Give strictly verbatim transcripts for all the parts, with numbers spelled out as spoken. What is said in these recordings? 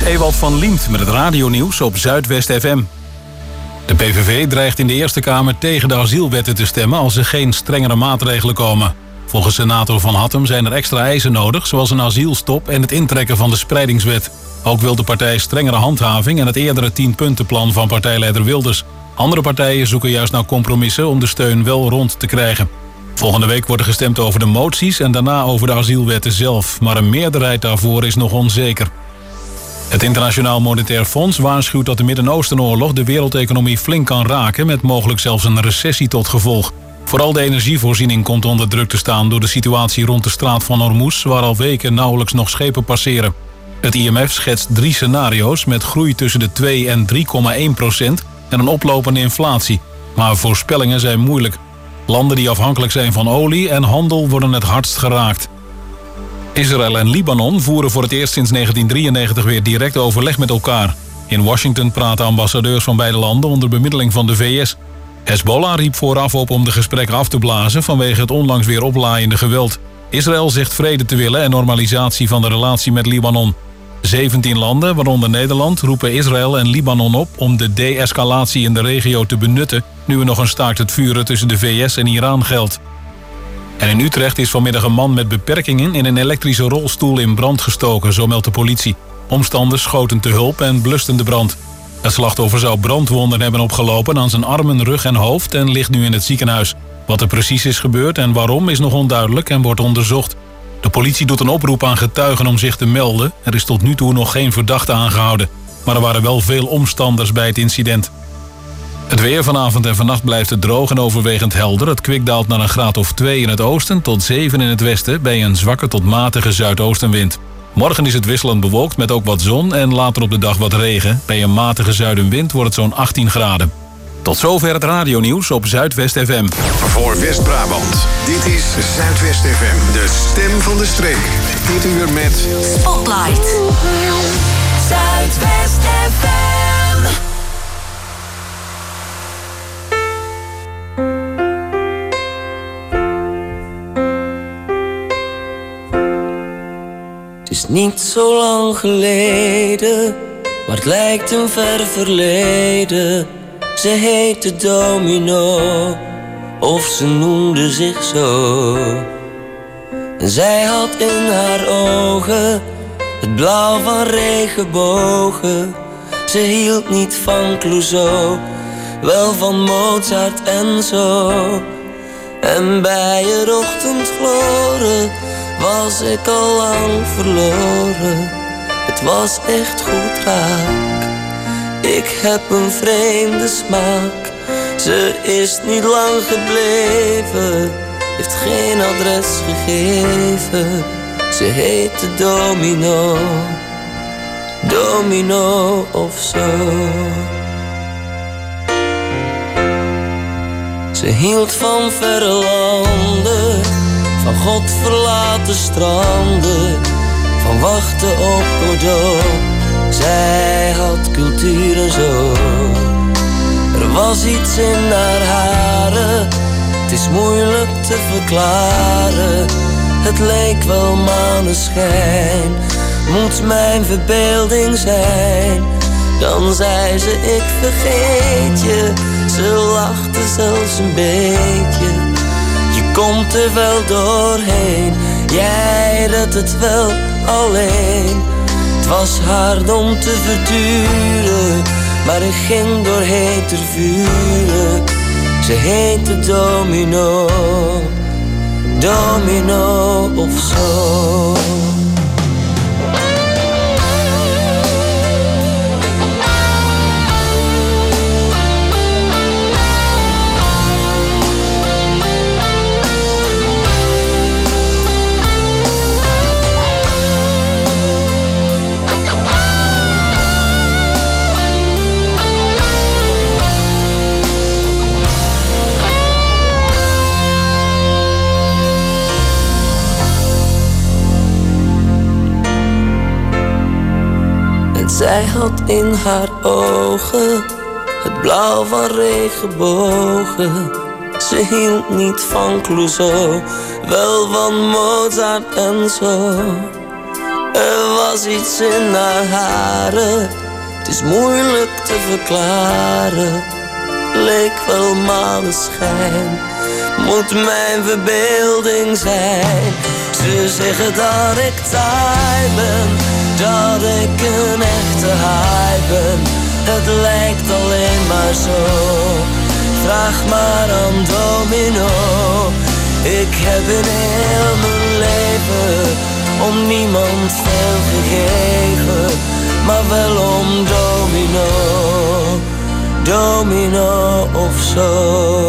Ewald van Liemt met het radionieuws op Zuidwest F M. De P V V dreigt in de Eerste Kamer tegen de asielwetten te stemmen als er geen strengere maatregelen komen. Volgens senator Van Hattem zijn er extra eisen nodig, zoals een asielstop en het intrekken van de spreidingswet. Ook wil de partij strengere handhaving en het eerdere tienpuntenplan van partijleider Wilders. Andere partijen zoeken juist naar compromissen om de steun wel rond te krijgen. Volgende week wordt er gestemd over de moties en daarna over de asielwetten zelf. Maar een meerderheid daarvoor is nog onzeker. Het Internationaal Monetair Fonds waarschuwt dat de Midden-Oostenoorlog de wereldeconomie flink kan raken, met mogelijk zelfs een recessie tot gevolg. Vooral de energievoorziening komt onder druk te staan door de situatie rond de straat van Hormuz, waar al weken nauwelijks nog schepen passeren. Het I M F schetst drie scenario's met groei tussen de twee en drie komma één procent en een oplopende inflatie. Maar voorspellingen zijn moeilijk. Landen die afhankelijk zijn van olie en handel worden het hardst geraakt. Israël en Libanon voeren voor het eerst sinds negentien drieënnegentig weer direct overleg met elkaar. In Washington praten ambassadeurs van beide landen onder bemiddeling van de V S. Hezbollah riep vooraf op om de gesprekken af te blazen vanwege het onlangs weer oplaaiende geweld. Israël zegt vrede te willen en normalisatie van de relatie met Libanon. zeventien landen, waaronder Nederland, roepen Israël en Libanon op om de de-escalatie in de regio te benutten, nu er nog een staakt het vuren tussen de V S en Iran geldt. En in Utrecht is vanmiddag een man met beperkingen in een elektrische rolstoel in brand gestoken, zo meldt de politie. Omstanders schoten te hulp en blusten de brand. Het slachtoffer zou brandwonden hebben opgelopen aan zijn armen, rug en hoofd en ligt nu in het ziekenhuis. Wat er precies is gebeurd en waarom is nog onduidelijk en wordt onderzocht. De politie doet een oproep aan getuigen om zich te melden. Er is tot nu toe nog geen verdachte aangehouden. Maar er waren wel veel omstanders bij het incident. Het weer vanavond en vannacht blijft het droog en overwegend helder. Het kwik daalt naar een graad of twee in het oosten tot zeven in het westen bij een zwakke tot matige zuidoostenwind. Morgen is het wisselend bewolkt met ook wat zon en later op de dag wat regen. Bij een matige zuidenwind wordt het zo'n achttien graden. Tot zover het radionieuws op Zuidwest F M. Voor West-Brabant, dit is Zuidwest F M, de stem van de streek. Dit uur met Spotlight. Zuidwest F M. Het is niet zo lang geleden, maar het lijkt een ver verleden. Ze heette Domino, of ze noemde zich zo. En zij had in haar ogen het blauw van regenbogen. Ze hield niet van Clouseau, wel van Mozart en zo. En bij het ochtendgloren was ik al lang verloren. Het was echt goed raak. Ik heb een vreemde smaak. Ze is niet lang gebleven, heeft geen adres gegeven. Ze heette Domino, Domino of zo. Ze hield van verre landen, van God verlaten stranden, van wachten op Godot. Zij had cultuur en zo. Er was iets in haar haren, het is moeilijk te verklaren. Het leek wel maneschijn, moet mijn verbeelding zijn. Dan zei ze ik vergeet je, ze lachte zelfs een beetje. Je komt er wel doorheen, jij redt het wel alleen. Het was hard om te verduren, maar ik ging door heter vuren. Ze heette Domino, Domino of zo. Zij had in haar ogen het blauw van regenbogen. Ze hield niet van Clouseau, wel van Mozart en zo. Er was iets in haar haren, het is moeilijk te verklaren. Leek wel maneschijn, moet mijn verbeelding zijn. Ze zeggen dat ik taai ben, dat ik een echte haai ben. Het lijkt alleen maar zo, vraag maar aan Domino. Ik heb in heel mijn leven om niemand veel gegeven, maar wel om Domino, Domino of zo.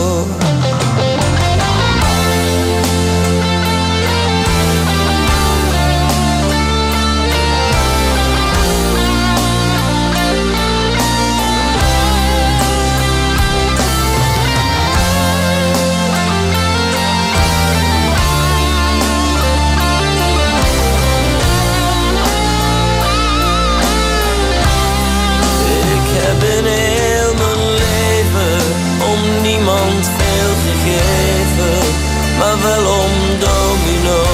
Niemand veel gegeven, maar wel om Domino,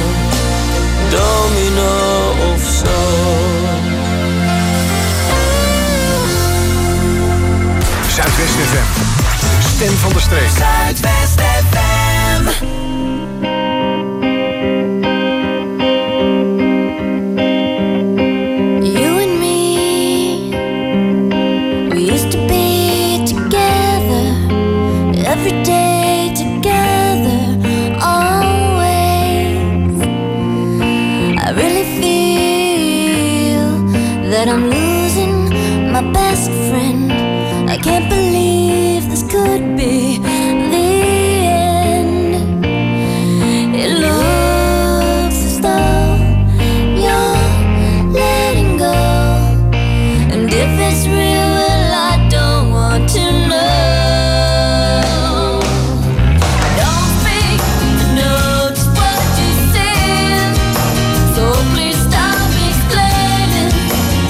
Domino of zo. Zuidwest F M, de stem van de streek. Zuidwest F M. You and me, we used to be together. Every day together, always. I really feel that I'm losing my best friend. I can't believe this could be the end. It looks as though you're letting go, and if it's real, well, I don't want to know.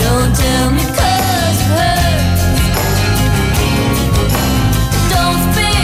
Tell me 'cause it hurts. Don't speak.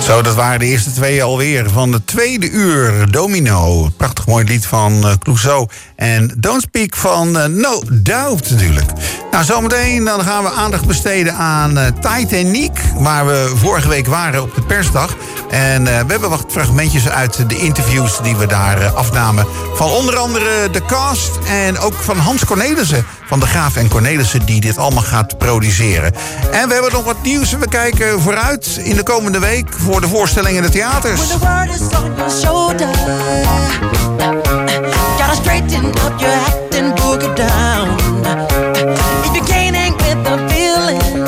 Zo, dat waren de eerste twee alweer van de tweede uur. Domino, prachtig mooi lied van uh, Clouseau. En Don't Speak van uh, No Doubt natuurlijk. Nou, zometeen dan gaan we aandacht besteden aan uh, Titanic, waar we vorige week waren op de persdag. En uh, we hebben wat fragmentjes uit de interviews die we daar uh, afnamen. Van onder andere de cast en ook van Hans Cornelissen van de Graaf en Cornelissen, die dit allemaal gaat produceren. En we hebben nog wat nieuws. We kijken vooruit in de komende week voor de voorstelling in de theaters. When the world is on your shoulder, gotta straighten up your act and boogie down. If you can't hang with the feeling,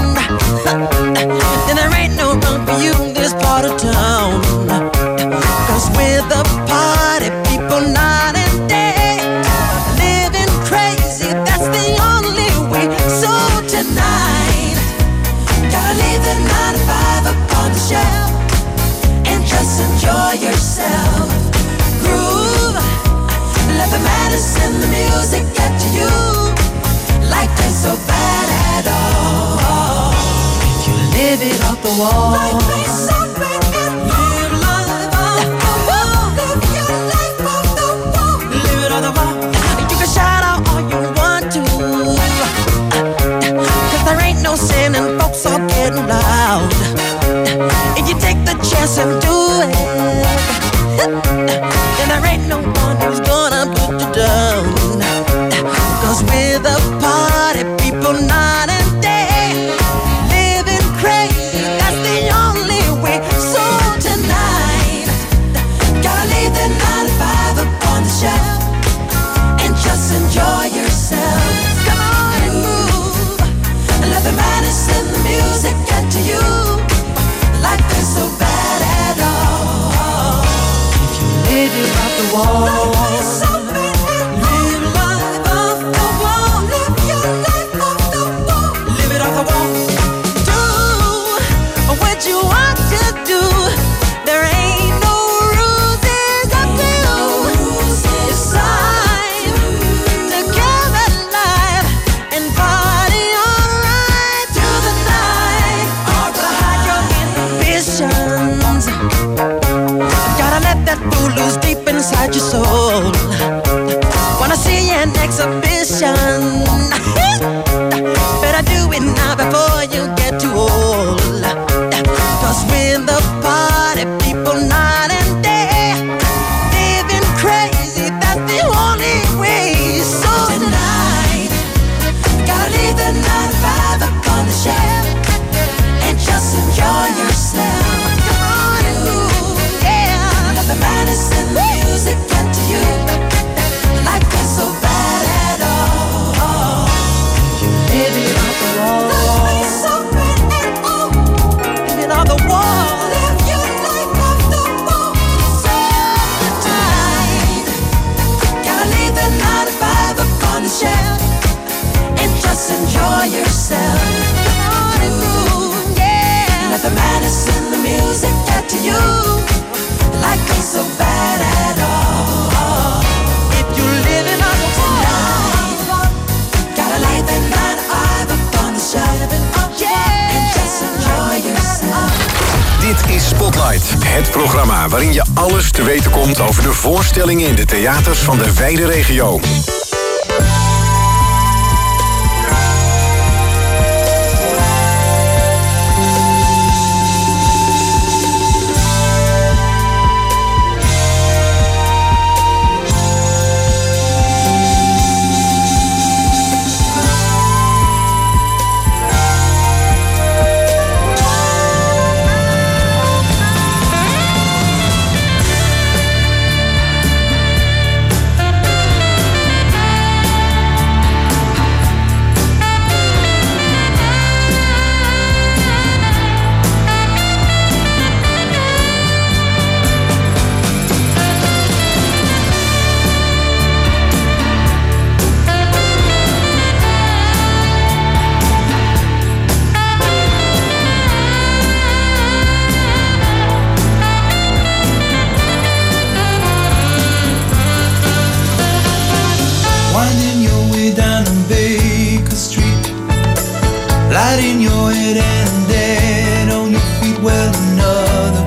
then there ain't no room for you in this part of town. Cause we're the party people night and day, living crazy, that's the only way. So tonight, gotta leave the nine to five up on the shelf and just enjoy yourself. Groove, let the madness in the music get to you. Life ain't so bad at all if you live it off the wall. Life ain't so bad at all. Live life off the wall. Live your life off the wall. Live it off the wall. You can shout out all you want to, cause there ain't no sin and folks are getting loud. If you take the chance and do it, then there ain't no one who's gonna put you down. Cause we're the party people night and day, living crazy, that's the only way. So tonight, gotta leave the nine to five up on the shelf and just enjoy yourself. Come on and move, and let the madness in the music get to you. Life ain't so bad at all if you live it off the wall. Life ain't so bad at all. Live life off the wall. Live your life off the wall. Live it off the wall. Do what you want to do. There ain't no rules, it's up to you. It's time to come alive and party alright through the night. Hide your inhibitions. Gotta let that fool loose deep inside your soul. Wanna see an exhibition? Better do it now before you get too old. Cause we're the party people night and day, living crazy, that's the only way. So tonight, gotta leave the nine to five up on the shelf and just enjoy yourself. Come on and move, yeah. Let the madness in the music get to you. Life ain't so bad at all. You live it off the wall. Life ain't so bad at all. Live it off the wall. Live your life off the wall. So tonight, gotta leave the nine to five up on the shelf and just enjoy yourself. Come on and move, yeah. Let the madness in the music get to you. Life ain't so bad at all if you live in on the tonight. Gotta lay the nine to five up on the shelf, yeah, and just enjoy yourself. Dit is Spotlight, het programma waarin je alles te weten komt over de voorstellingen in de theaters van de wijde regio. Light in your head and dead on your feet. Well, another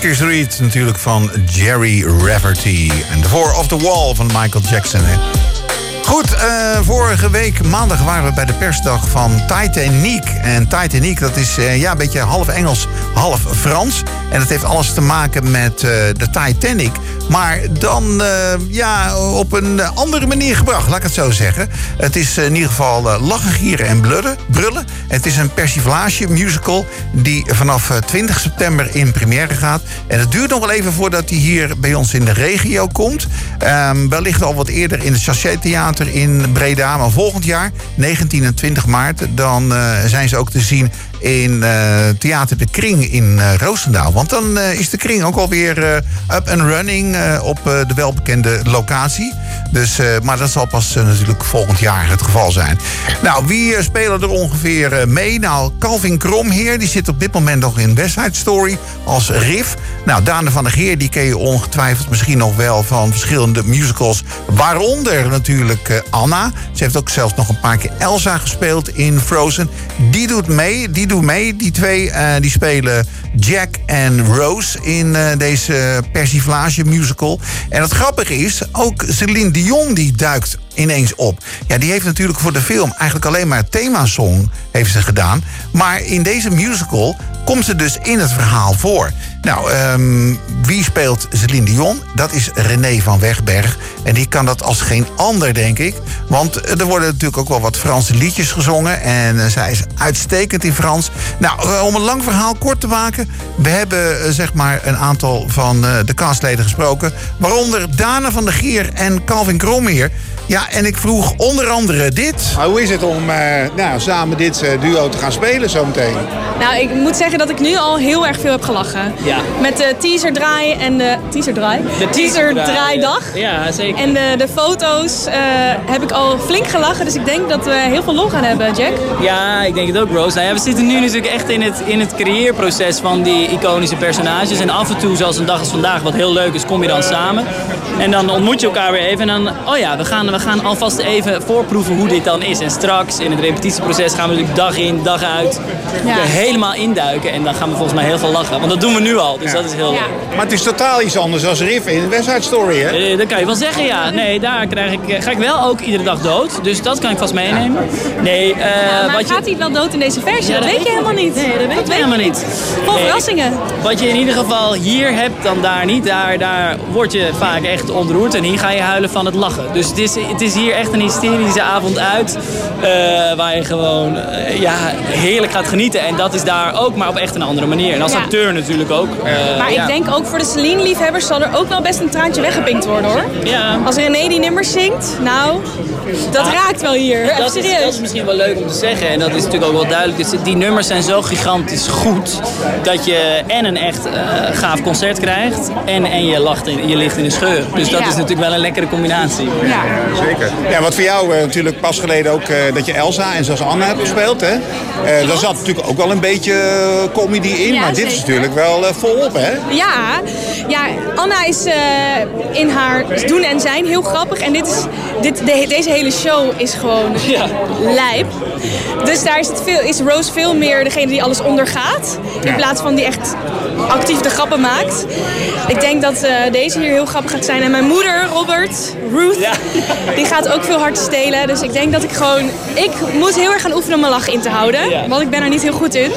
Kiss Read natuurlijk van Jerry Rafferty. En The Four of the Wall van Michael Jackson. Hè. Goed, uh, vorige week maandag waren we bij de persdag van Titanic. En Titanic, dat is uh, ja, een beetje half Engels, half Frans. En dat heeft alles te maken met uh, de Titanic. Maar dan uh, ja, op een andere manier gebracht, laat ik het zo zeggen. Het is in ieder geval uh, lachen, gieren en blurren, brullen. Het is een persiflage musical die vanaf uh, twintig september in première gaat. En het duurt nog wel even voordat hij hier bij ons in de regio komt. Um, wellicht al wat eerder in het Sachet Theater in Breda. Maar volgend jaar, negentien en twintig maart, dan uh, zijn ze ook te zien in uh, Theater De Kring in uh, Roosendaal. Want dan uh, is De Kring ook alweer uh, up and running uh, op uh, de welbekende locatie. Dus, uh, maar dat zal pas uh, natuurlijk volgend jaar het geval zijn. Nou, wie uh, spelen er ongeveer uh, mee? Nou, Calvin Kromheer, die zit op dit moment nog in West Side Story als Riff. Nou, Daan van der Geer, die ken je ongetwijfeld misschien nog wel van verschillende musicals. Waaronder natuurlijk uh, Anna. Ze heeft ook zelfs nog een paar keer Elsa gespeeld in Frozen. Die doet mee, die doet mee. Die twee uh, die spelen Jack en Rose in uh, deze persiflage musical. En het grappige is, ook Celine Dion die duikt ineens op. Ja, die heeft natuurlijk voor de film eigenlijk alleen maar themasong heeft ze gedaan. Maar in deze musical komt ze dus in het verhaal voor. Nou, um, wie speelt Celine Dion? Dat is René van Wegberg. En die kan dat als geen ander, denk ik. Want er worden natuurlijk ook wel wat Franse liedjes gezongen. En uh, zij is uitstekend in Frans. Nou, uh, om een lang verhaal kort te maken. We hebben uh, zeg maar een aantal van uh, de castleden gesproken. Waaronder Dana van der Gier en Calvin Kromheer. Ja, en ik vroeg onder andere dit. Maar hoe is het om uh, nou, samen dit uh, duo te gaan spelen zometeen? Nou, ik moet zeggen dat ik nu al heel erg veel heb gelachen. Ja. Met de teaserdraai en de... Teaserdraai? De teaserdraaidag. Ja, zeker. En de, de foto's uh, heb ik al flink gelachen. Dus ik denk dat we heel veel lol gaan hebben, Jack. Ja, ik denk het ook, Rose. Nou ja, we zitten nu natuurlijk echt in het, in het creëerproces van die iconische personages. En af en toe, zoals een dag als vandaag, wat heel leuk is, kom je dan samen. En dan ontmoet je elkaar weer even. En dan, oh ja, we gaan, we gaan alvast even voorproeven hoe dit dan is. En straks in het repetitieproces gaan we natuurlijk dag in, dag uit Ja. er helemaal induiken. En dan gaan we volgens mij heel veel lachen. Want dat doen we nu al, dus Ja. dat is heel Ja. leuk. Maar het is totaal iets anders dan Riff in West Side Story, hè? Eh, dat kan je wel zeggen, ja. Nee, daar krijg ik, eh, ga ik wel ook iedere dag dood. Dus dat kan ik vast meenemen. Nee, eh maar wat je... gaat hij wel dood in deze versie? Ja, dat weet je helemaal niet. Nee, dat weet je helemaal niet. Vol Nee, verrassingen. Wat je in ieder geval hier hebt, dan daar niet. Daar, daar word je vaak echt ontroerd. En hier ga je huilen van het lachen. Dus het is, het is hier echt een hysterische avond uit. Uh, waar je gewoon uh, ja, heerlijk gaat genieten. En dat is daar ook, maar op echt een andere manier. En als Ja. acteur natuurlijk ook. Uh, Maar ja. ik denk ook voor de Celine-liefhebbers zal er ook wel best een traantje weggepinkt worden, hoor. Ja. Als René die nummers zingt, nou, dat raakt wel hier. Even Dat is, serieus. dat is misschien wel leuk om te zeggen. En dat is natuurlijk ook wel duidelijk. Dus die nummers zijn zo gigantisch goed. Dat je en een echt uh, gaaf concert krijgt. En, en je, lacht in, je ligt in een scheur. Dus dat Ja. is natuurlijk wel een lekkere combinatie. Ja. Zeker. Ja, wat voor jou uh, natuurlijk pas geleden ook uh, dat je Elsa en zoals Anna hebt gespeeld, hè? Uh, daar zat natuurlijk ook wel een beetje uh, comedy in. Ja, maar dit zeker. is natuurlijk wel uh, volop, hè? Ja, ja, Anna is uh, in haar doen en zijn heel grappig. En dit is, dit, de, deze hele show is gewoon Ja. lijp. Dus daar is, het veel, is Rose veel meer degene die alles ondergaat. In Ja. plaats van die echt actief de grappen maakt. Ik denk dat uh, deze hier heel grappig gaat zijn. En mijn moeder, Robert, Ruth, Ja. die gaat ook veel hard stelen. Dus ik denk dat ik gewoon... Ik moet heel erg gaan oefenen om mijn lach in te houden. Ja. Want ik ben er niet heel goed in.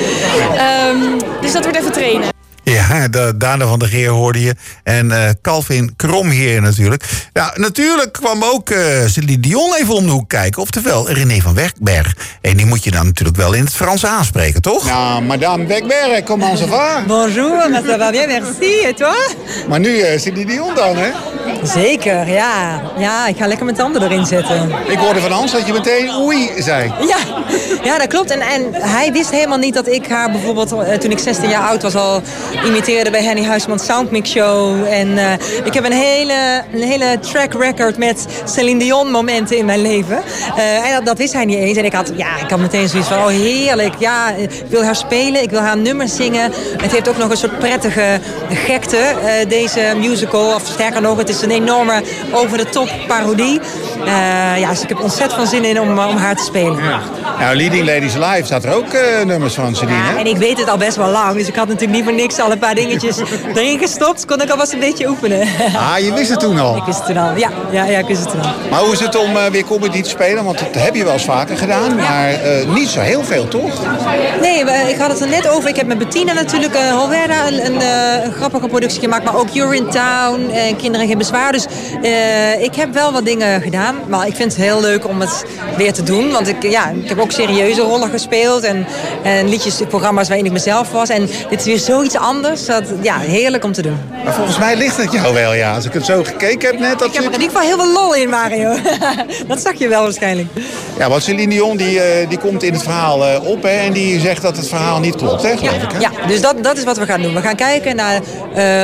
Um, dus dat wordt even trainen. Ja, de, Dana van der Geer hoorde je. En uh, Calvin Kromheer natuurlijk. Ja, natuurlijk kwam ook uh, Celine Dion even om de hoek kijken. Oftewel René van Wegberg. En die moet je dan natuurlijk wel in het Frans aanspreken, toch? Nou, madame Wegberg, comment ça va? Bonjour, maar ça va bien, merci. Et toi? Maar nu uh, zit die Dion dan, hè? Zeker, ja. Ja, ik ga lekker mijn tanden erin zetten. Ik hoorde van Hans dat je meteen oei zei. Ja, ja dat klopt. En, en hij wist helemaal niet dat ik haar bijvoorbeeld uh, toen ik zestien jaar oud was al imiteerde bij Henny Huisman's Soundmix Show. En uh, ik heb een hele, een hele track record met Celine Dion momenten in mijn leven. Uh, en dat, dat wist hij niet eens. En ik had, ja, ik had meteen zoiets van, oh heerlijk. Ja, ik wil haar spelen, ik wil haar nummers zingen. Het heeft ook nog een soort prettige gekte, uh, deze musical. Of sterker nog, het is een enorme over-de-top parodie. Uh, ja, dus ik heb ontzettend veel zin in om, om haar te spelen. Ja. Nou, Leading Ladies Live staat er ook uh, nummers van, Celine. Ja, en ik weet het al best wel lang, dus ik had natuurlijk niet voor niks al een paar dingetjes erin gestopt. Kon ik alvast een beetje oefenen. Ah, je wist het toen al? Ik wist het toen al, ja. Ja, ja ik wist het toen al. Maar hoe is het om uh, weer comedy te spelen? Want dat heb je wel eens vaker gedaan, maar uh, niet zo heel veel, toch? Nee, ik had het er net over. Ik heb met Bettina natuurlijk uh, Holwerda een, een, uh, een grappige productie gemaakt. Maar ook You're in Town en Kinderen Geen Bezwaar. Dus uh, ik heb wel wat dingen gedaan. Maar ik vind het heel leuk om het weer te doen. Want ik, ja, ik heb ook serieuze rollen gespeeld. En, en liedjes, programma's waarin ik mezelf was. En dit is weer zoiets anders. Dat, ja, heerlijk om te doen. Maar volgens mij ligt het jou wel, ja. Als ik het zo gekeken heb net. Dat ik heb er in ieder geval heel veel lol in, Mario. Dat zag je wel waarschijnlijk. Ja, want Celine Dion die, uh, die komt in het verhaal uh, op. Hè, en die zegt dat het verhaal niet klopt, hè, geloof ja, ik. Hè? Ja, dus dat, dat is wat we gaan doen. We gaan kijken naar uh,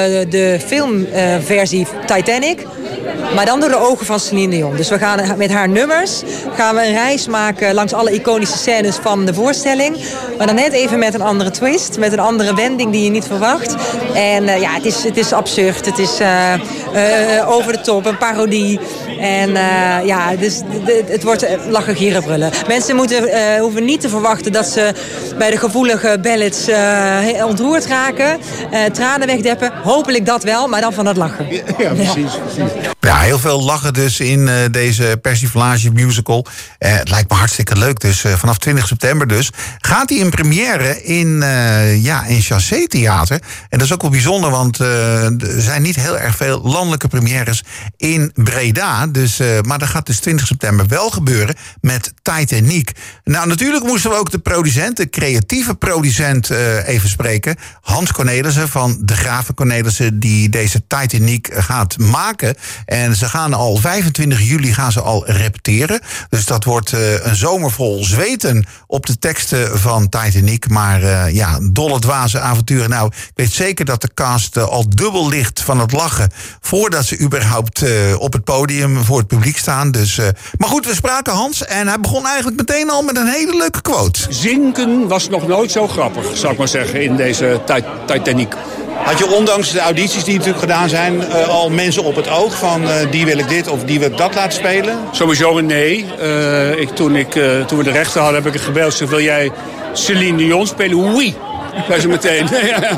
de filmversie uh, Titanic. Maar dan door de ogen van Celine Dion. Dus we gaan met haar nummers gaan we een reis maken langs alle iconische scènes van de voorstelling. Maar dan net even met een andere twist. Met een andere wending die je niet verwacht. En uh, ja, het is, het is absurd. Het is uh, uh, over de top, een parodie. En uh, ja, dus de, het wordt lachen, gieren, brullen. Mensen moeten, uh, hoeven niet te verwachten dat ze bij de gevoelige ballads uh, ontroerd raken. Uh, tranen wegdeppen. Hopelijk dat wel, maar dan van het lachen. Ja, ja precies, precies. Ja, heel veel lachen dus in uh, deze persiflage musical. Uh, het lijkt me hartstikke leuk. Dus uh, vanaf twintig september dus gaat hij in première in, uh, ja, in Chassé Theater. En dat is ook wel bijzonder, want uh, er zijn niet heel erg veel landelijke premières in Breda. Dus, uh, maar dat gaat dus twintig september wel gebeuren met Titanic. Nou, natuurlijk moesten we ook de producent, de creatieve producent, uh, even spreken. Hans Cornelissen van De Graven Cornelissen, die deze Titanic gaat maken. En ze gaan al vijfentwintig juli gaan ze al repeteren. Dus dat wordt uh, een zomer vol zweten op de teksten van Titanic. Maar uh, ja, dolle dwaze avonturen. Nou, ik weet zeker dat de cast uh, al dubbel ligt van het lachen voordat ze überhaupt uh, op het podium voor het publiek staan. Dus, uh, maar goed, we spraken Hans en hij begon eigenlijk meteen al met een hele leuke quote. Zinken was nog nooit zo grappig, zou ik maar zeggen, in deze Titanic. Had je ondanks de audities die natuurlijk gedaan zijn, uh, al mensen op het oog van uh, die wil ik dit of die wil ik dat laten spelen? Sowieso een nee. Uh, ik, toen, ik, uh, toen we de rechten hadden, heb ik gebeld. Zeg, wil jij Céline Dion spelen? Oui. Zei ze meteen.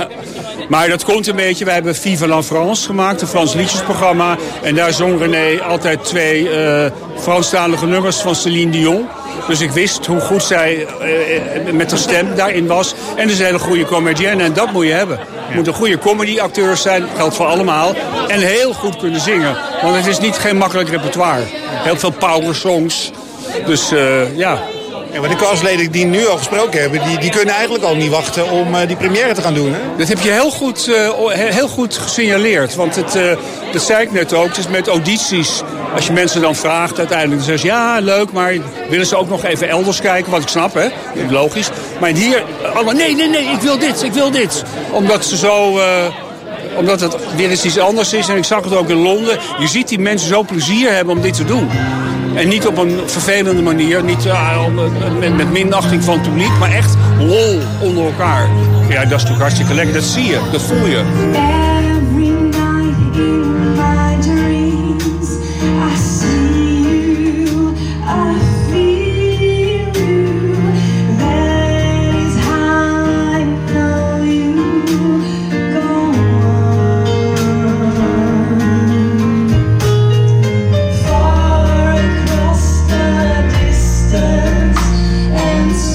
Maar dat komt een beetje. Wij hebben Vive la France gemaakt, een Frans liedjesprogramma. En daar zong René altijd twee uh, Franstalige nummers van Céline Dion. Dus ik wist hoe goed zij uh, met haar stem daarin was. En dus een hele goede comedienne. En dat moet je hebben. Je moet een goede comedyacteur zijn, geldt voor allemaal. En heel goed kunnen zingen. Want het is niet geen makkelijk repertoire. Heel veel power songs. Dus uh, ja... Ja, maar de castleden die nu al gesproken hebben, die, die kunnen eigenlijk al niet wachten om uh, die première te gaan doen, hè? Dat heb je heel goed, uh, heel goed gesignaleerd. Want het, uh, dat zei ik net ook, het is met audities. Als je mensen dan vraagt uiteindelijk, dan zeggen ze ja, leuk, maar willen ze ook nog even elders kijken? Wat ik snap, hè? Logisch. Maar hier, allemaal, nee, nee, nee, ik wil dit, ik wil dit. Omdat ze zo... Uh, omdat het weer eens iets anders is. En ik zag het ook in Londen. Je ziet die mensen zo plezier hebben om dit te doen. En niet op een vervelende manier. Niet uh, met, met minachting van het publiek. Maar echt lol onder elkaar. Ja, dat is natuurlijk hartstikke lekker. Dat zie je. Dat voel je.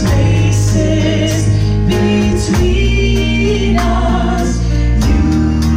Between us, you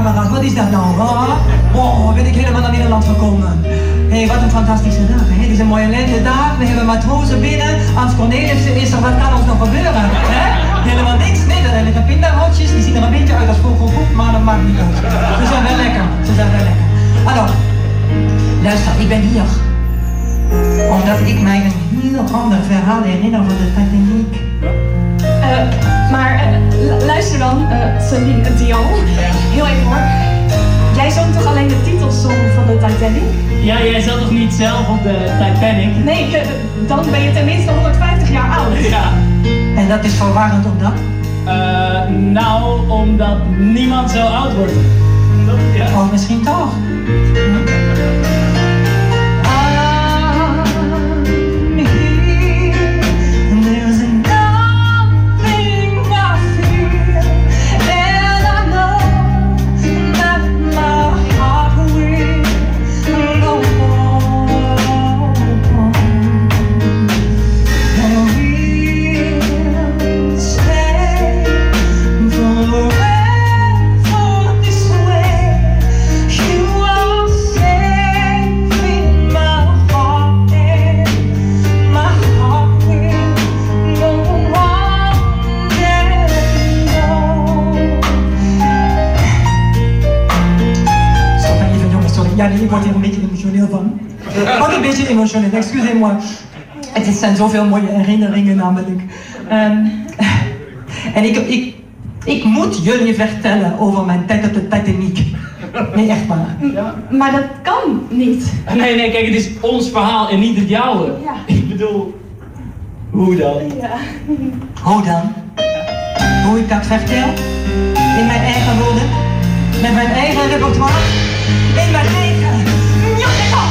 camera's. Wat is dat nou? Huh? Oh, ben ik helemaal naar Nederland gekomen. Hé, hey, wat een fantastische dag. Hè? Het is een mooie lentedag. We hebben matrozen binnen. Als Cornelissen is er, wat kan ons nog gebeuren? Hè? Helemaal niks. Nee, er liggen pindarotjes. Die zien er een beetje uit als vogelpoep, maar dat maakt niet uit. Ze zijn wel lekker. Ze zijn wel lekker. Hallo. Luister, ik ben hier. Omdat ik mij een heel ander verhaal herinner van de Titanic. Uh, maar uh, luister dan, uh, Celine Dion. Heel even hoor. Jij zong toch alleen de titelsong van de Titanic? Ja, jij zat toch niet zelf op de Titanic? Nee, uh, dan ben je tenminste honderdvijftig jaar oud. Ja. En dat is verwarrend omdat? Uh, nou, omdat niemand zo oud wordt. Ja. Oh, misschien toch? Ja, nee, ik word hier een beetje emotioneel van. Wat een beetje emotioneel, excusez-moi. Het zijn zoveel mooie herinneringen namelijk. Um, en ik, ik, ik moet jullie vertellen over mijn tijd op de Titanic. Nee, echt waar. Ja. Maar dat kan niet. Nee, nee, kijk, het is ons verhaal en niet het jouwe. Ja. Ik bedoel, hoe dan? Ja. Hoe dan? Hoe ik dat vertel? In mijn eigen woorden? Met mijn eigen repertoire? In mijn eigen musical!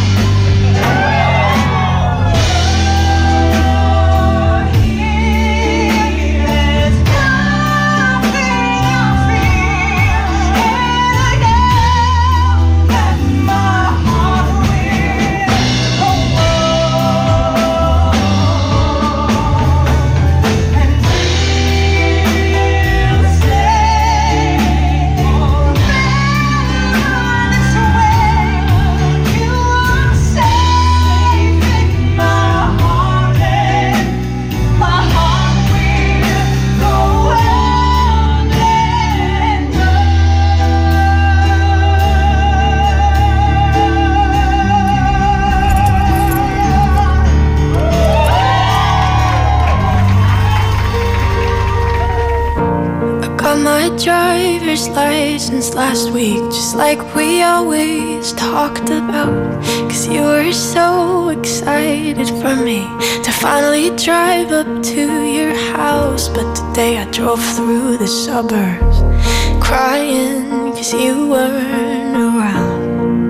Driver's license last week, just like we always talked about. Cause you were so excited for me to finally drive up to your house. But today I drove through the suburbs crying cause you weren't around.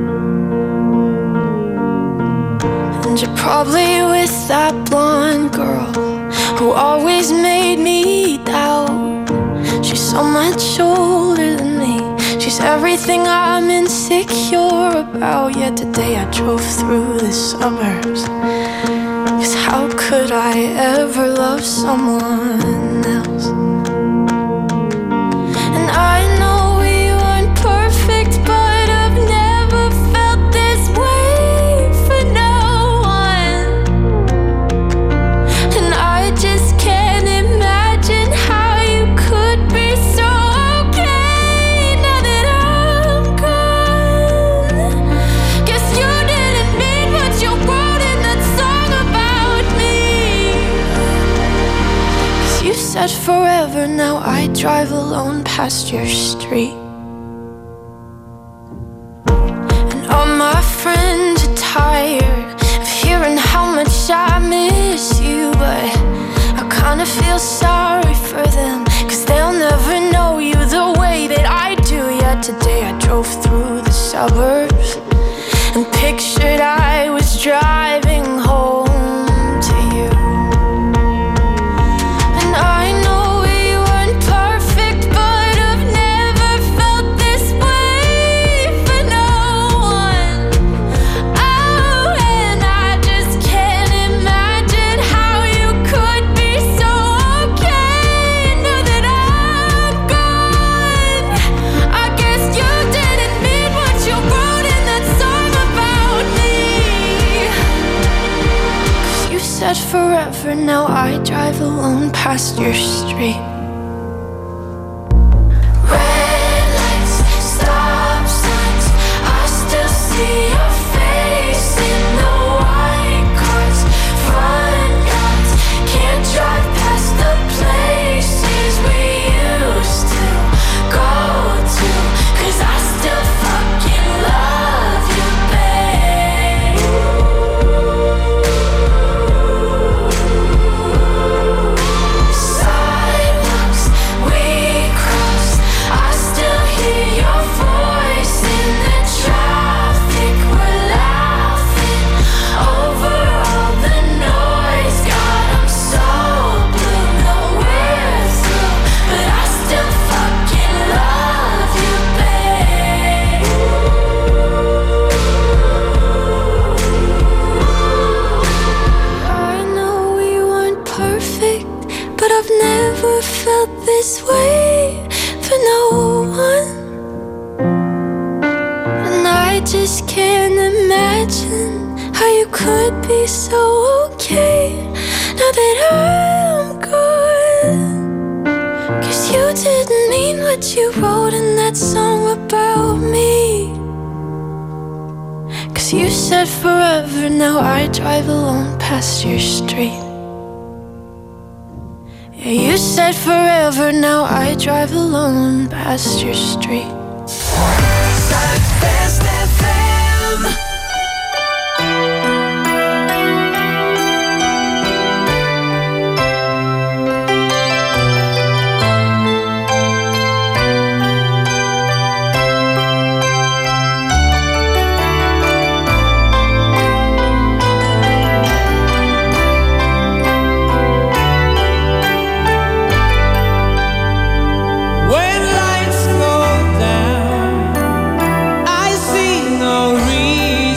And you're probably with that blonde girl who always made me doubt. She's so much older than me. She's everything I'm insecure about. Yet today I drove through the suburbs. Cause how could I ever love someone else? And I know we weren't perfect, but I've never felt this way for no one. And I just can't imagine how you could be so okay now that I'm gone. Guess you didn't mean what you wrote in that song about me. Cause you said forever, now I drive alone past your street. And all my friends are tired of hearing how much I miss you, but I kinda feel sorry for them, cause they'll never know you the way that I do. Yet today I drove through the suburbs and pictured I was driving home to you. And I know we weren't perfect, but I've never felt this way for no one. Oh, and I just can't imagine how you could be so okay now that I'm gone. I guess you did. forever, now I drive alone past your street. Red lights, stop signs, I still see your face in the white cars, front yards. Can't drive past the places we used to go to, 'cause I still fucking love you, babe. Sidewalks we crossed, I still hear your voice in the traffic. We're laughing over all the noise. God, I'm so blue, no we're through, but I still fucking love you, babe. I know we weren't perfect, but I've never felt this way for no one. And I just can't imagine how you could be so okay now that I'm gone. 'Cause you didn't mean what you wrote in that song about me. 'Cause you said forever, now I drive alone past your street. Yeah, you said forever, now I drive alone past your street. Zuidwest F M. When lights go down, I see no reason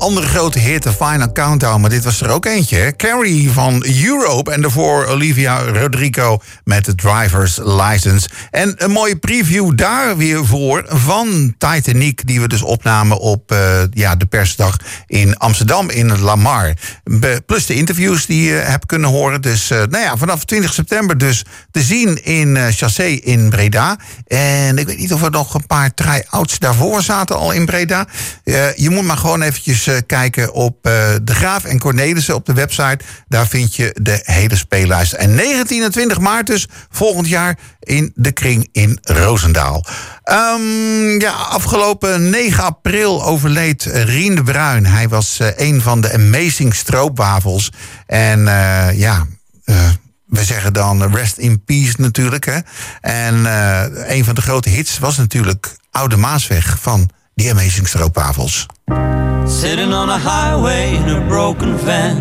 andere grote hit, de Final Countdown. Maar dit was er ook eentje, hè? Carrie van Europe. En daarvoor Olivia Rodrigo met de Driver's License. En een mooie preview daar weer voor van Titanic, die we dus opnamen op uh, ja, de persdag in Amsterdam in het Lamar. Be- plus de interviews die je hebt kunnen horen. Dus uh, nou ja, vanaf twintig september dus te zien in uh, Chassé in Breda. En ik weet niet of er nog een paar try-outs daarvoor zaten al in Breda. Uh, je moet maar gewoon eventjes uh, kijken op uh, De Graaf en Cornelissen op de website. Daar vind je de hele speellijst. En negentien en twintig maart dus volgend jaar in de Kring in Roosendaal. Um, ja, afgelopen negen april overleed Rien de Bruin. Hij was uh, een van de Amazing Stroopwafels. En uh, ja... Uh, we zeggen dan rest in peace natuurlijk. Hè? En uh, een van de grote hits was natuurlijk Oude Maasweg van die Amazing Stroopwafels. Sitting on a highway in a broken van,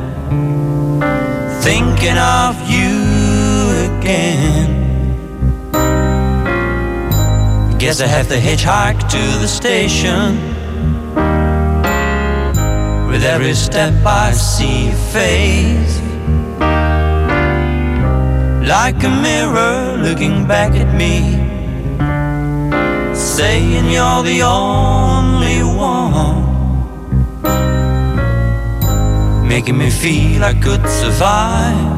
thinking of you again. Guess I have to hitchhike to the station. With every step I see your face, like a mirror looking back at me, saying you're the only one, making me feel I could survive,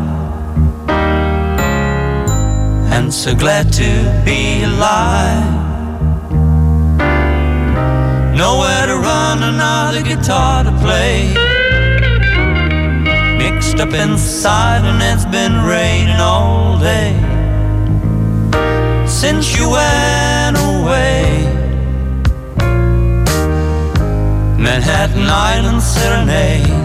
and so glad to be alive. Nowhere to run, another guitar to play, mixed up inside, and it's been raining all day since you went away. Manhattan Island Serenade.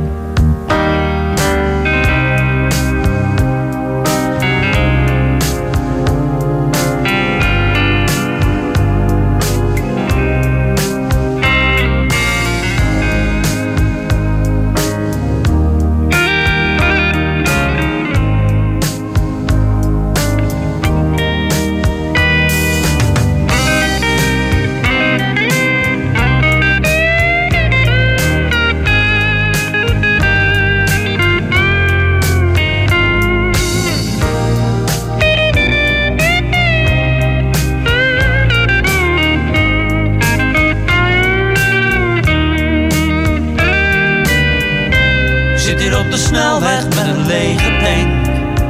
Snelweg met een lege tank,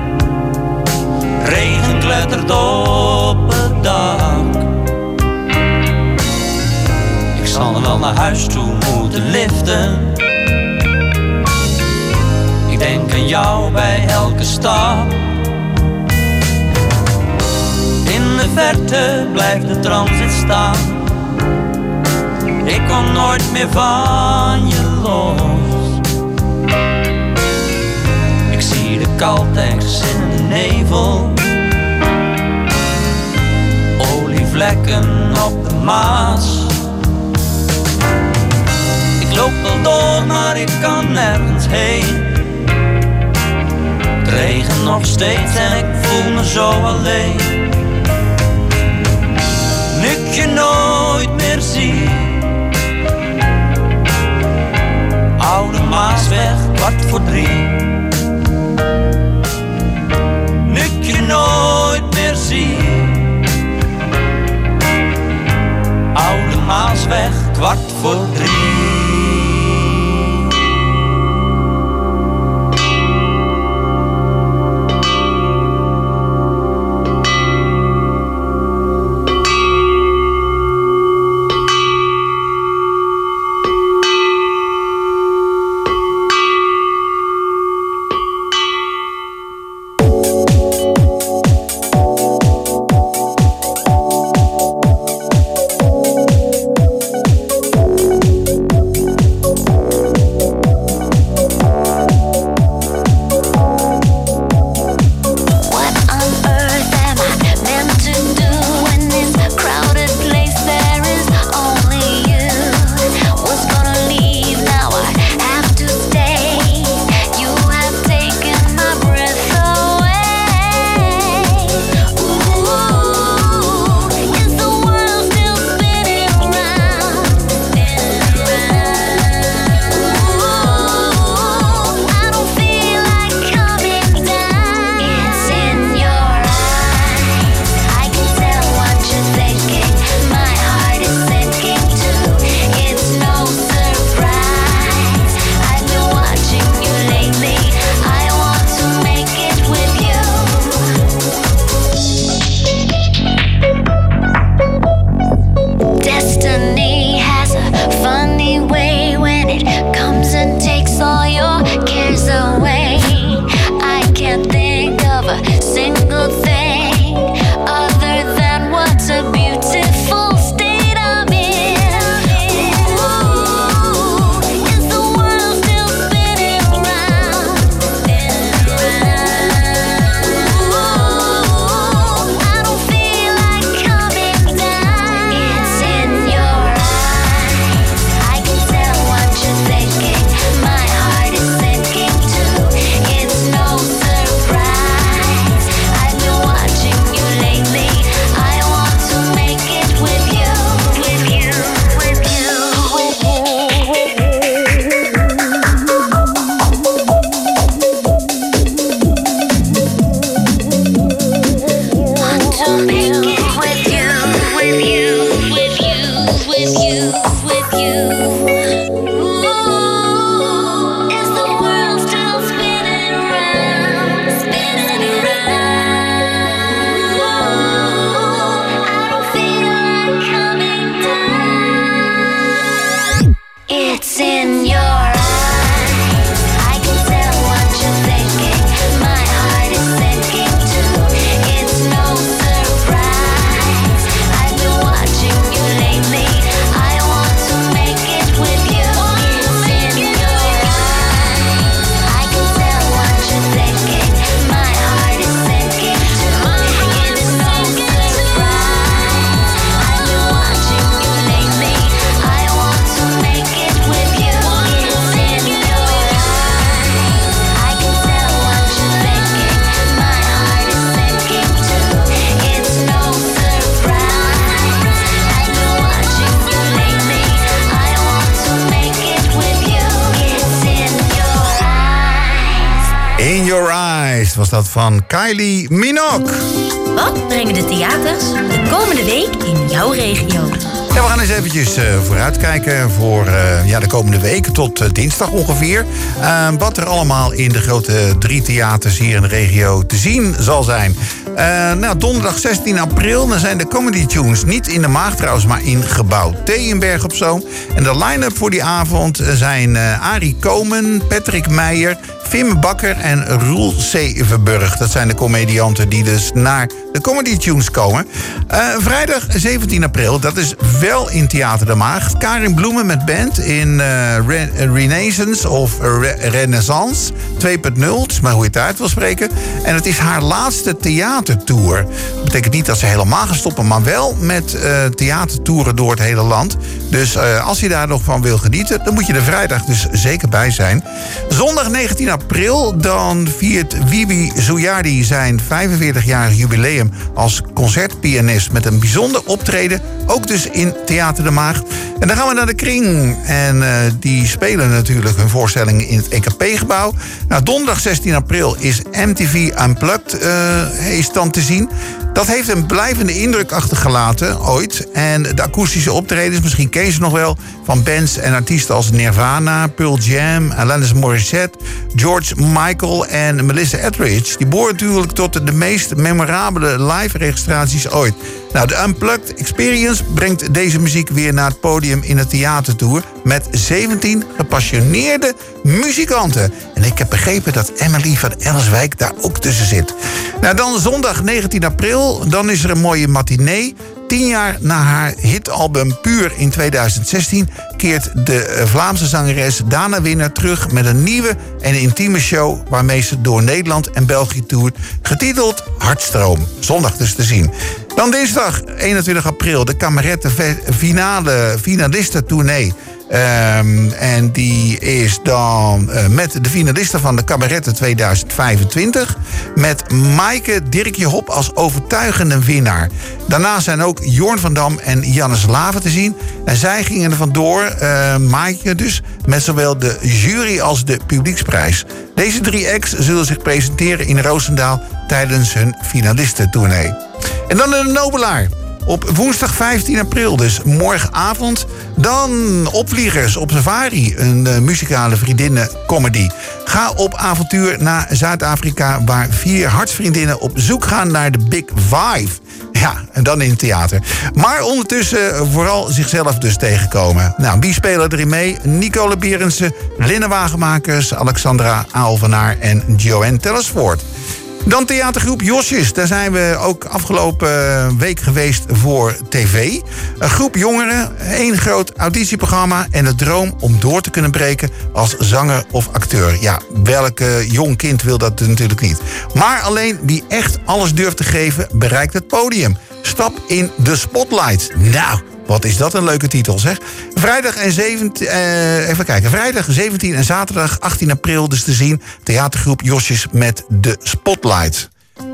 regen klettert op het dak. Ik zal er wel naar huis toe moeten liften. Ik denk aan jou bij elke stap. In de verte blijft de transit staan. Ik kom nooit meer van je los. De Caltex in de nevel, olievlekken op de Maas. Ik loop wel door, maar ik kan nergens heen. Het regent nog steeds en ik voel me zo alleen. Nu ik je nooit meer zie. Oude Maasweg, kwart voor drie. Je nooit meer zie. Oude Maasweg, kwart voor drie. In Your Eyes was dat van Kylie Minogue. Wat brengen de theaters de komende week in jouw regio? Ja, we gaan eens eventjes uh, vooruitkijken voor uh, ja, de komende week tot uh, dinsdag ongeveer. Uh, wat er allemaal in de grote drie theaters hier in de regio te zien zal zijn. Uh, nou, donderdag zestien april, dan zijn de Comedy Tunes niet in de Maag trouwens, maar in Gebouw T in Berg op Zoom. En de line-up voor die avond zijn uh, Arie Komen, Patrick Meijer, Wim Bakker en Roel Zevenburg. Dat zijn de comedianten die dus naar de Comedy Tunes komen. Uh, vrijdag zeventien april, dat is wel in Theater de Maagd. Karin Bloemen met band in uh, Re- Renaissance of Re- Renaissance twee punt nul. Het is maar hoe je het uit wil spreken. En het is haar laatste theatertour. Dat betekent niet dat ze helemaal gaan stoppen, maar wel met uh, theatertouren door het hele land. Dus uh, als je daar nog van wil genieten, dan moet je er vrijdag dus zeker bij zijn. Zondag negentien april, dan viert Wibi Zoujardi zijn vijfenveertigjarig jubileum als concertpianist met een bijzonder optreden, ook dus in Theater de Maagd. En dan gaan we naar de Kring. En uh, die spelen natuurlijk hun voorstellingen in het E K P-gebouw. Nou, donderdag zestien april is M T V Unplugged uh, is dan te zien. Dat heeft een blijvende indruk achtergelaten, ooit. En de akoestische optredens, misschien ken je ze nog wel, van bands en artiesten als Nirvana, Pearl Jam, Alanis Morissette, George Michael en Melissa Etheridge. Die behoren natuurlijk tot de meest memorabele live-registraties ooit. Nou, de Unplugged Experience brengt deze muziek weer naar het podium in het theatertour met zeventien gepassioneerde muzikanten. En ik heb begrepen dat Emily van Elswijk daar ook tussen zit. Nou, dan zondag negentien april, dan is er een mooie matinee. Tien jaar na haar hitalbum Puur in tweeduizend zestien keert de Vlaamse zangeres Dana Winner terug met een nieuwe en intieme show waarmee ze door Nederland en België toert, getiteld Hartstroom. Zondag dus te zien. Dan dinsdag eenentwintig april de Kameretten finale finalistentournee. Um, en die is dan uh, met de finalisten van de Cabaretten tweeduizend vijfentwintig... met Maaike Dirkje Hop als overtuigende winnaar. Daarna zijn ook Jorn van Dam en Jannes Lave te zien. En zij gingen er vandoor, uh, Maaike dus, met zowel de jury als de publieksprijs. Deze drie acts zullen zich presenteren in Roosendaal tijdens hun finalistentournee. En dan de Nobelaar. Op woensdag vijftien april, dus morgenavond, dan Opvliegers op Safari, een uh, muzikale vriendinnen-comedy. Ga op avontuur naar Zuid-Afrika, waar vier hartsvriendinnen op zoek gaan naar de Big Five. Ja, en dan in het theater. Maar ondertussen vooral zichzelf dus tegenkomen. Nou, wie spelen erin mee? Nicole Berendsen, Linne Wagenmakers, Alexandra Aalvenaar en Joanne Tellersvoort. Dan theatergroep Josjes. Daar zijn we ook afgelopen week geweest voor tv. Een groep jongeren, één groot auditieprogramma en de droom om door te kunnen breken als zanger of acteur. Ja, welke jong kind wil dat natuurlijk niet. Maar alleen wie echt alles durft te geven, bereikt het podium. Stap in de spotlight. Nou, wat is dat een leuke titel, zeg. Vrijdag en zeventien, uh, even kijken. Vrijdag zeventien en zaterdag achttien april dus te zien. Theatergroep Josjes met de Spotlight.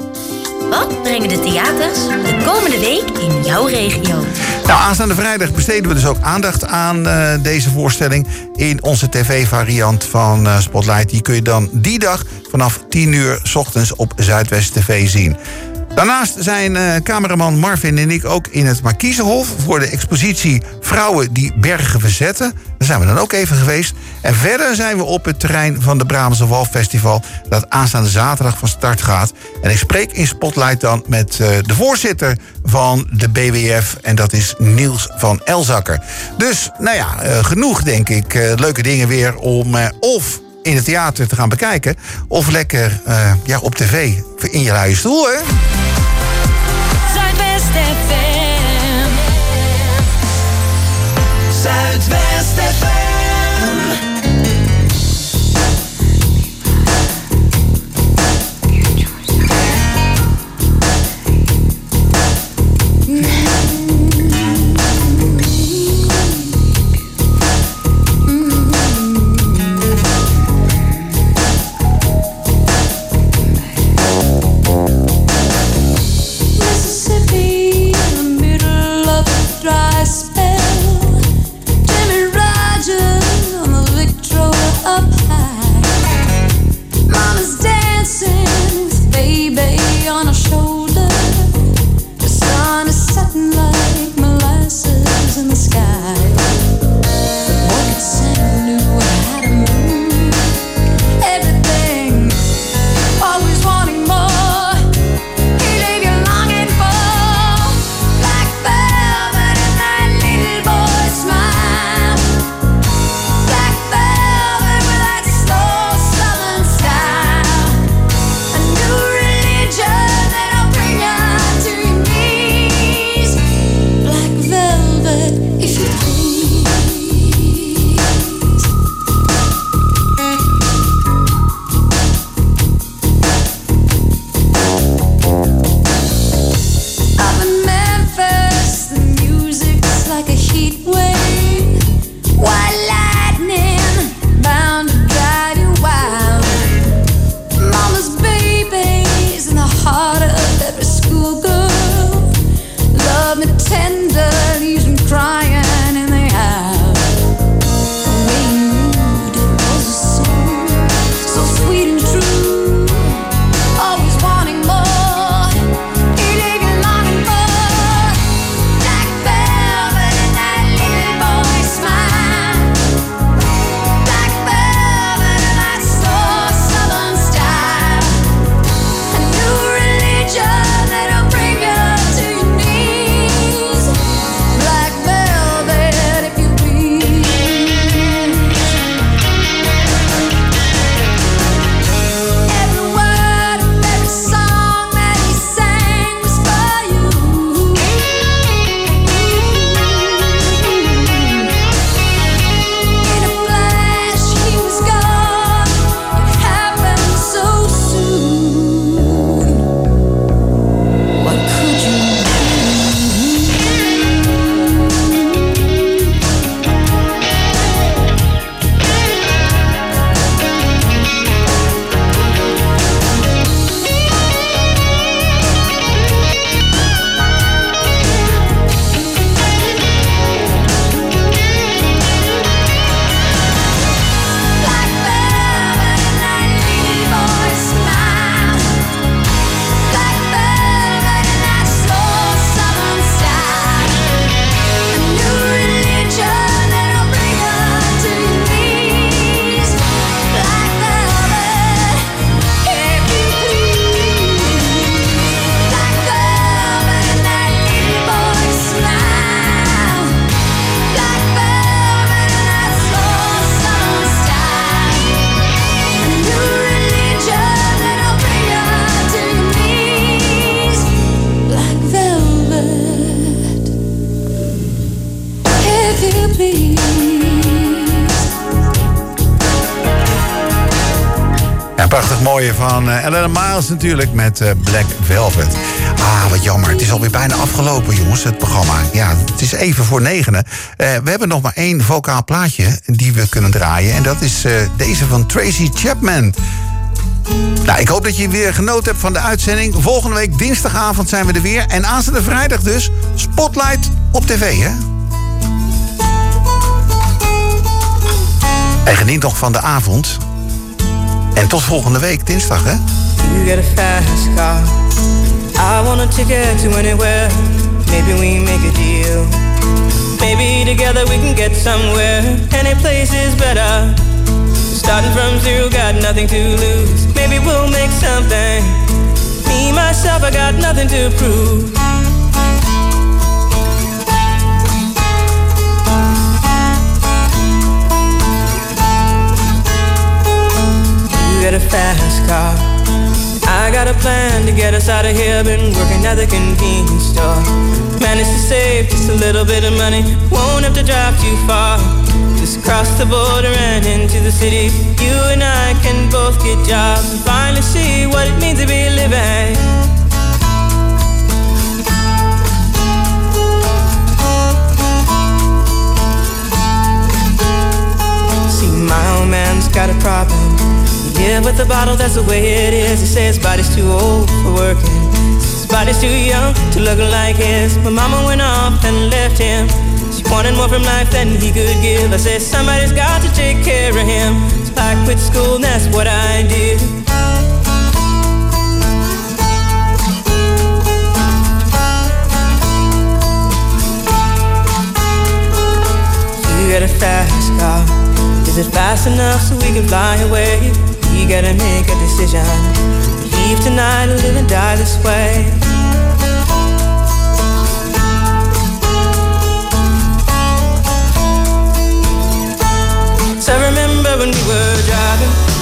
Wat brengen de theaters de komende week in jouw regio? Nou, aanstaande vrijdag besteden we dus ook aandacht aan uh, deze voorstelling in onze tv-variant van uh, Spotlight. Die kun je dan die dag vanaf tien uur 's ochtends op Zuidwest T V zien. Daarnaast zijn uh, cameraman Marvin en ik ook in het Markiezenhof voor de expositie Vrouwen die Bergen Verzetten. Daar zijn we dan ook even geweest. En verder zijn we op het terrein van de Brabantse Walfestival, dat aanstaande zaterdag van start gaat. En ik spreek in Spotlight dan met uh, de voorzitter van de B W F en dat is Niels van Elzakker. Dus, nou ja, uh, genoeg denk ik. Uh, leuke dingen weer om uh, of in het theater te gaan bekijken, of lekker uh, ja, op tv in je luie stoel, hè? Zuidwest F M. Zuidwest F M. Dry spell, Jimmy Rogers. Een prachtig mooie van uh, Elena Miles natuurlijk met uh, Black Velvet. Ah, wat jammer. Het is alweer bijna afgelopen, jongens, het programma. Ja, het is even voor negenen. Uh, we hebben nog maar één vocaal plaatje die we kunnen draaien. En dat is uh, deze van Tracy Chapman. Nou, ik hoop dat je weer genoten hebt van de uitzending. Volgende week dinsdagavond zijn we er weer. En aanstaande vrijdag dus Spotlight op tv, hè? En geniet nog van de avond. En tot volgende week, dinsdag, hè? You get a fast car. I want a ticket to anywhere. Maybe we make a deal. Maybe together we can get somewhere. Any place is better. Starting from zero, got nothing to lose. Maybe we'll make something. Me, myself, I got nothing to prove. You get a fast car. I got a plan to get us out of here. Been working at the convenience store. Managed to save just a little bit of money. Won't have to drive too far. Just cross the border and into the city. You and I can both get jobs and finally see what it means to be living. See, my old man's got a problem. Yeah, with the bottle, that's the way it is. He says his body's too old for working. His body's too young to look like his. My mama went off and left him. She wanted more from life than he could give. I said somebody's got to take care of him. So I quit school and that's what I did. You got a fast car. Is it fast enough so we can fly away? You gotta make a decision. Leave tonight or live and die this way. So I remember when we were driving